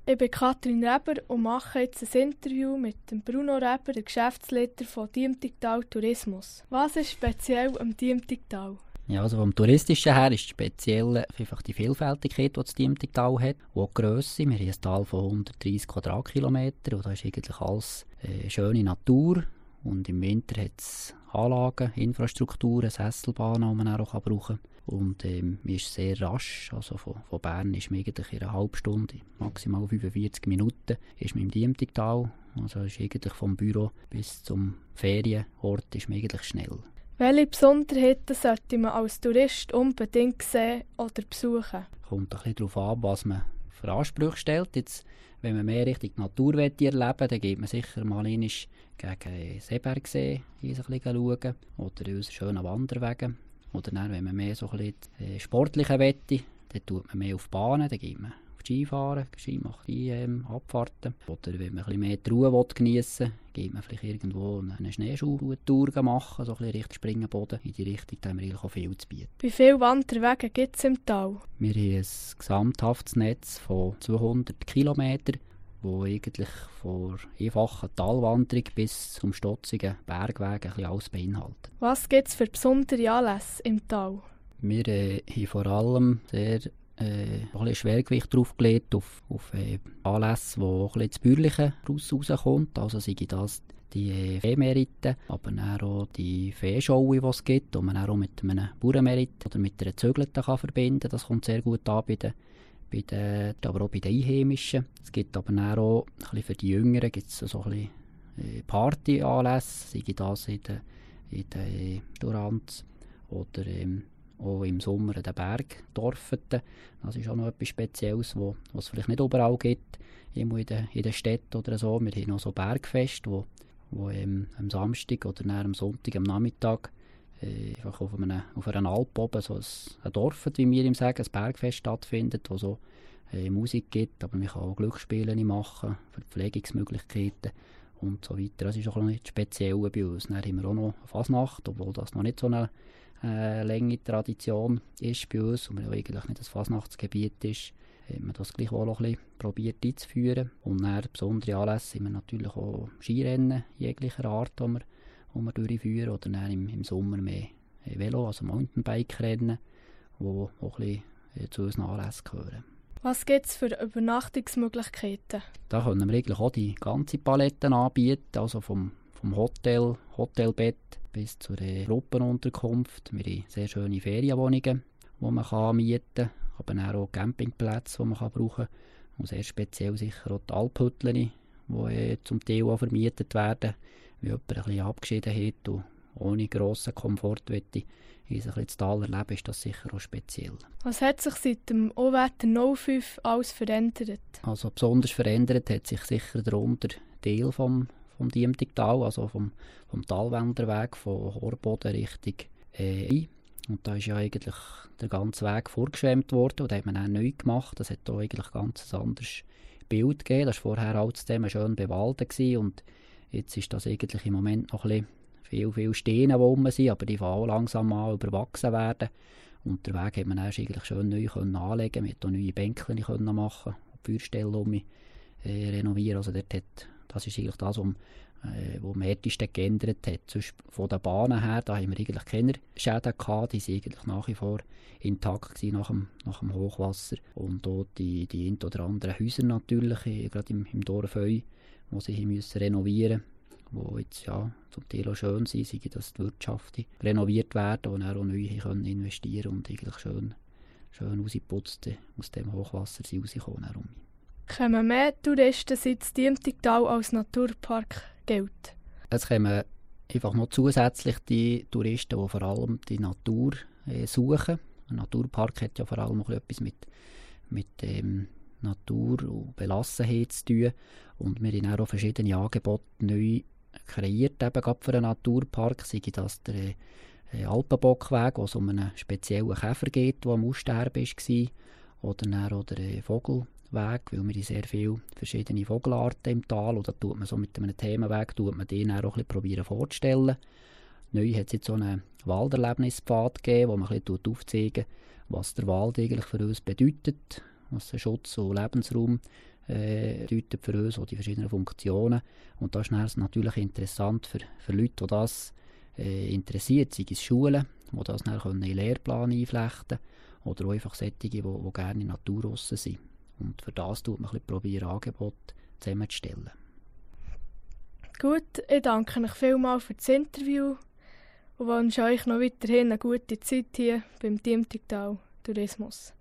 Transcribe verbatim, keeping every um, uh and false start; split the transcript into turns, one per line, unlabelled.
Ich bin Katrin Reber und mache jetzt ein Interview mit dem Bruno Reber, dem Geschäftsleiter von Diemtigtal Tourismus. Was ist speziell am Diemtigtal?
Ja, also vom Touristischen her ist speziell einfach die Vielfältigkeit, die das Diemtigtal hat, und auch die Grösse. Wir haben ein Tal von hundertdreissig Quadratkilometern und da ist eigentlich alles äh, schöne Natur. Und im Winter hat es Anlagen, Infrastrukturen, Sesselbahnen, die man auch brauchen kann. Und ähm, man ist sehr rasch, also von, von Bern ist man eigentlich in einer halben Stunde, maximal fünfundvierzig Minuten, ist man im Diemtigtal. Also ist eigentlich vom Büro bis zum Ferienort ist man eigentlich schnell.
Welche Besonderheiten sollte man als Tourist unbedingt sehen oder besuchen?
Kommt ein bisschen darauf an, was man für Ansprüche stellt. Jetzt, wenn man mehr Richtung Natur erleben will, dann geht man sicher mal einmal gegen Seebergsee ein bisschen schauen oder unsere schönen Wanderwege. Oder dann, wenn man mehr so ein bisschen äh, sportliche wette, dann tut man mehr auf Bahnen, dann geht man auf die Skifahren, Ski macht die ähm, Abfahrten. Oder wenn man ein bisschen mehr die Ruhe geniessen will, geht man vielleicht irgendwo eine Schneeschuhtour machen, so ein bisschen Richtung Springenboden. In die Richtung haben wir eigentlich auch viel zu bieten.
Wie viele Wanderwege gibt es im Tal?
Wir haben ein gesamthaftes Netz von zweihundert Kilometern, wo eigentlich von einfachen Talwanderung bis zum stotzigen Bergweg ein bisschen alles beinhaltet.
Was gibt es für besondere Anlässe im Tal?
Wir äh, haben vor allem sehr äh, ein bisschen Schwergewicht drauf gelegt auf, auf äh, Anlässe, wo auch ein bisschen das Bäuerliche rauskommt. Also sei das die äh, Feenmerite, aber auch die Feeshow, die es gibt, die man auch mit einem Bauernmerit oder mit einer Zügelten kann verbinden kann. Das kommt sehr gut an bei den Bei den, aber auch bei den Einheimischen. Es gibt aber auch ein bisschen für die Jüngeren gibt's so ein bisschen Partyanlässe, sei das in den, in den Restaurants oder ähm, auch im Sommer in den Bergdorfen. Das ist auch noch etwas Spezielles, was es vielleicht nicht überall gibt, in den, in den Städten oder so. Wir haben noch so Bergfeste, wo, wo ähm, am Samstag oder am Sonntag am Nachmittag Äh, einfach auf, einem, auf einer Alp oben, so ein, ein Dorf, wie wir ihm sagen, ein Bergfest stattfindet, wo so äh, Musik gibt, aber man kann auch Glücksspiele machen, Verpflegungsmöglichkeiten und so weiter. Das ist auch nicht speziell bei uns. Dann haben wir auch noch Fasnacht, obwohl das noch nicht so eine äh, lange Tradition ist bei uns und man eigentlich nicht ein Fasnachtsgebiet ist, haben wir das gleich auch ein bisschen probiert einzuführen. Und dann besondere Anlässe sind wir natürlich auch Skirennen jeglicher Art, die wir die wir durchführen, oder dann im, im Sommer mehr Velo, also Mountainbike-Rennen, die auch ein bisschen zu unseren Anlässen gehören.
Was gibt es für Übernachtungsmöglichkeiten?
Da können wir eigentlich auch die ganze Palette anbieten, also vom, vom Hotel, Hotelbett bis zur Gruppenunterkunft. Wir haben sehr schöne Ferienwohnungen, die man kann mieten kann, aber auch Campingplätze, die man kann brauchen kann. Und sehr speziell sicher auch die Alphütten, die zum Teil auch vermietet werden. Wie jemand ein bisschen abgeschieden hat und ohne grossen Komfort möchte, in ein bisschen das Tal erleben, ist das sicher auch speziell.
Was hat sich seit dem O-Wetter null fünf alles verändert?
Also besonders verändert hat sich sicher der Unterteil vom, vom Diemtigtal, also vom, vom Talwanderweg von Horboden Richtung äh, Und da ist ja eigentlich der ganze Weg vorgeschwemmt worden und da hat man dann neu gemacht. Das hat da eigentlich ganz ein anderes Bild gegeben. Das war vorher alles zusammen schön bewaldet gewesen und jetzt ist das eigentlich im Moment noch ein bisschen viel, viel Steine, die rum sind, aber die fangen langsam an überwachsen werden. Und den Weg hat man erst eigentlich schön neu können anlegen. Man konnte auch neue Bänkchen können machen, die Feuerstelle um äh, renovieren. Also dort hat, das ist eigentlich das, was äh, am härtesten geändert hat. Sonst von den Bahnen her, da haben wir eigentlich keine Schäden gehabt. Die waren eigentlich nach wie vor intakt gewesen nach dem, nach dem Hochwasser. Und auch die, die ein oder anderen Häuser natürlich, äh, gerade im, im Dorf Heu, die sie müssen renovieren mussten, die jetzt ja zum Teil auch schön sind, sei dass die Wirtschaft renoviert werden und auch neu können investieren und eigentlich schön, schön rausgeputzt aus dem Hochwasser sind rausgekommen.
Kommen mehr Touristen, seit das Diemtigtal als Naturpark gilt?
Es kommen einfach noch zusätzlich die Touristen, die vor allem die Natur äh, suchen. Ein Naturpark hat ja vor allem noch etwas mit, mit ähm, Natur und Belassenheit zu tun. Und wir haben auch verschiedene Angebote neu kreiert, eben gerade für einen Naturpark. Sei das der äh, Alpenbockweg, wo es um einen speziellen Käfer geht, der am Aussterben war. Oder dann auch der äh, Vogelweg, weil wir sehr viele verschiedene Vogelarten im Tal und da tut man so mit einem Themenweg tut man den auch ein bisschen probieren vorzustellen. Neu hat es jetzt so einen Walderlebnispfad gegeben, wo man ein bisschen aufzeigen, was der Wald eigentlich für uns bedeutet, was der Schutz und Lebensraum äh, bedeutet für uns, auch die verschiedenen Funktionen. Und das ist dann natürlich interessant für, für Leute, die das äh, interessiert, sei es Schulen, die das dann in den Lehrplan einflechten können, oder auch einfach solche, die, die gerne in der Natur draussen sind. Und für das tut man ein bisschen probieren, Angebote zusammenzustellen.
Gut, ich danke euch vielmals für das Interview und wünsche euch noch weiterhin eine gute Zeit hier beim Diemtigtal Tourismus.